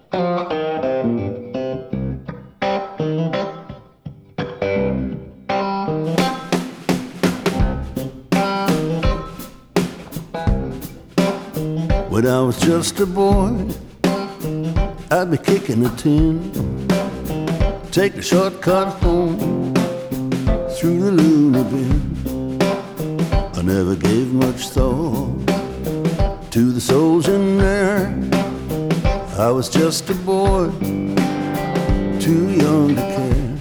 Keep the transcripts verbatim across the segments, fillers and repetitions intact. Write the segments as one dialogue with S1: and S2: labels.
S1: When I was just a boy, I'd be kicking a tin, take the shortcut home through the loony bin. I never gave much thought to the souls in there. I was just a boy, too young to care.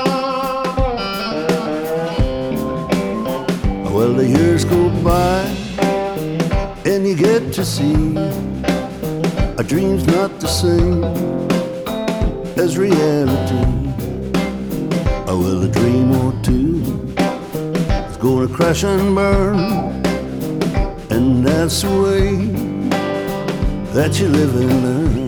S1: Well, the years go by and you get to see a dream's not the same as reality. Oh, well, a dream or two is gonna crash and burn, and that's the way that you live and learn.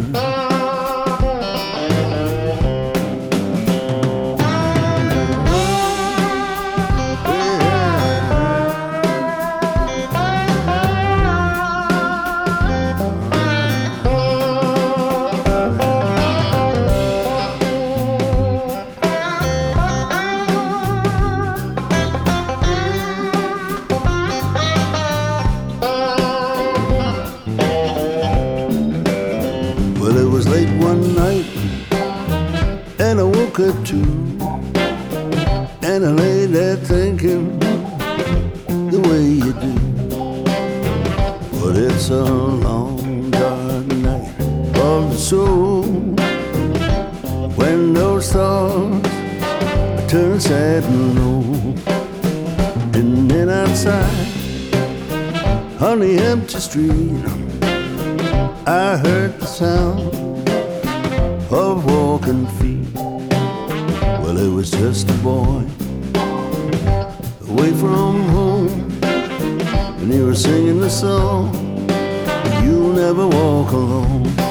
S1: Well, it was late one night, and I woke at two, and I lay there thinking the way you do. But it's a long, dark night of the soul, when those thoughts turn sad and low. And then outside on the empty street, I heard the sound of walking feet. Well, it was just a boy away from home, and he was singing the song, "You'll never walk alone."